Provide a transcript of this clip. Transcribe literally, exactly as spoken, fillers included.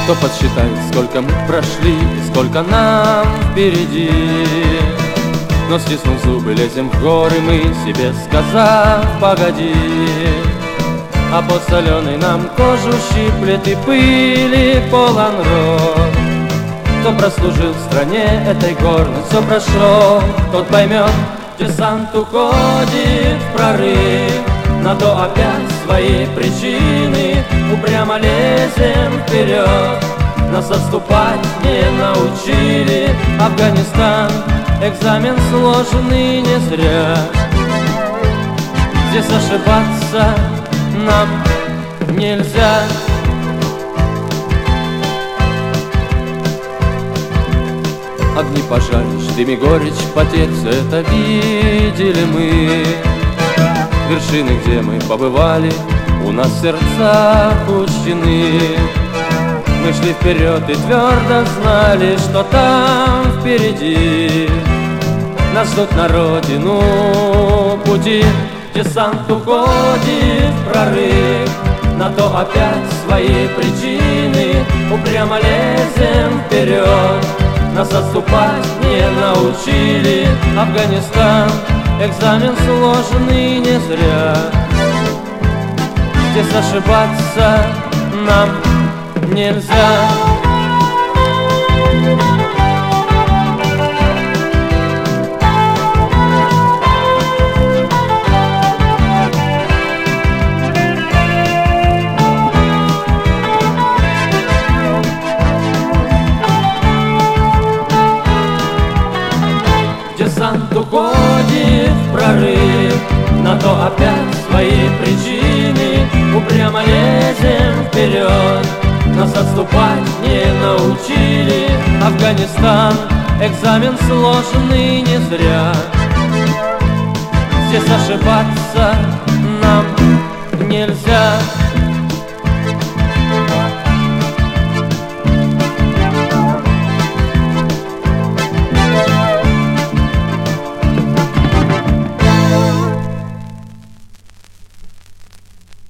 Кто подсчитает, сколько мы прошли и сколько нам впереди. Но стиснув зубы, лезем в горы мы, себе сказав погоди. А под соленой нам кожу щиплет и пыли полон рот. Кто прослужил в стране этой горной, все прошел, тот поймет, десант уходит в прорыв. На то опять свои причины, упрямо лезем вперед. Нас отступать не научили. Афганистан, экзамен сложный не зря. Здесь ошибаться нам нельзя. Огни пожарищ, дым и горечь потерь, все это видели мы. Вершины, где мы побывали, у нас в сердцах учтены. Мы шли вперед и твердо знали, что там впереди нас ждут на родину пути. Десант уходит в прорыв, на то опять свои причины. Упрямо лезем вперед, нас отступать не научили. Афганистан, экзамен сложный не зря. Здесь ошибаться нам нельзя. Десант уходит в прорыв, на то опять свои причины. Упрямо лезем вперед, нас отступать не научили. Афганистан, экзамен сложный не зря. Здесь ошибаться нам нельзя.